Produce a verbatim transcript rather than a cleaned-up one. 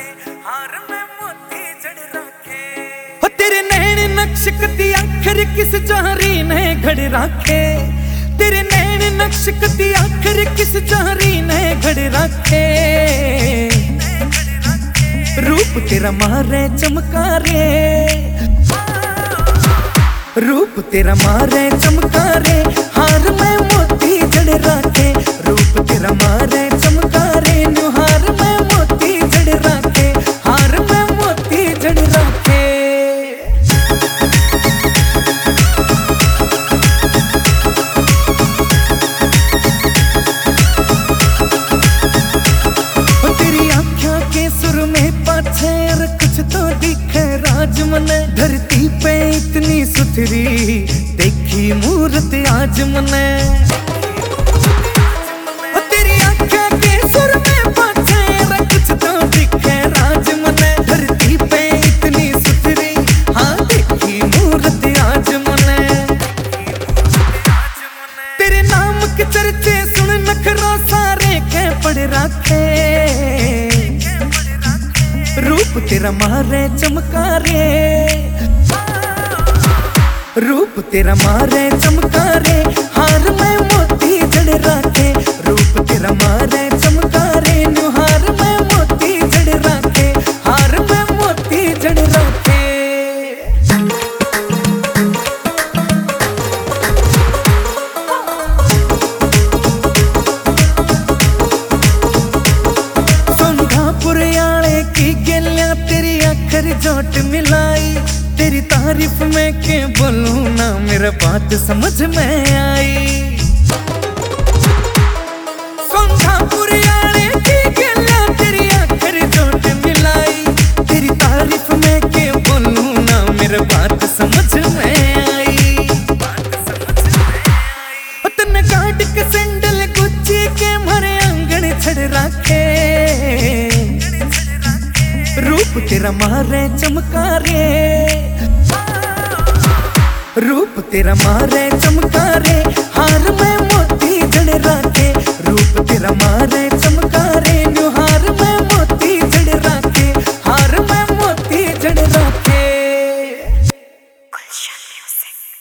हार में मोती जड़ रखे। हो तेरे नैन नक्श कती आखिर किस जारी ने घड़ रखे। तेरे नैन नक्श कती आखिर किस जारी ने घड़ रखे। रूप तेरा मारे चमकारे, रूप तेरा मारे चमकारे, हार में मोती जड़ रखे। रूप तेरा मारे चमकारे, हार में मोती जड़ रखे, हार में मोती जड़ रखे। तेरी आँखों के सुर में पाछे और कुछ तो दिखे राज मने। धरती पे इतनी सुथरी देखी मूरत आज मने। तेरी आँखों के सुर में पाछे और कुछ तो दिखे राज मने। धरती पे इतनी सुथरी हाँ देखी मूरत आज मने। तेरे नाम के चर्चे सुन नखरा सारे के पड़ रखे। रूप तेरा मारे चमकारे, रूप तेरा मारे चमकारे, हार में मोती जड़ रखे। रूप तेरा मारे चमकारे, हार में मोती जड़ रखे, हार में मोती जड़ रखे। तेरी आखिर जोट मिलाई, तेरी तारीफ में के बोलूं ना मेरा बात समझ में आई। सोंधापुरियाले की गल्ला तेरी आखिर जोट मिलाई, तेरी तारीफ में के बोलूं ना मेरा बात समझ में आई। तन गाड़ के सैंडल गुच्ची के मारे आंगन छड़ रखे। रूप तेरा मारे चमकारे, रूप तेरा मारे चमकारे, हार में मोती जड़ रखे। रूप तेरा मारे चमकारे।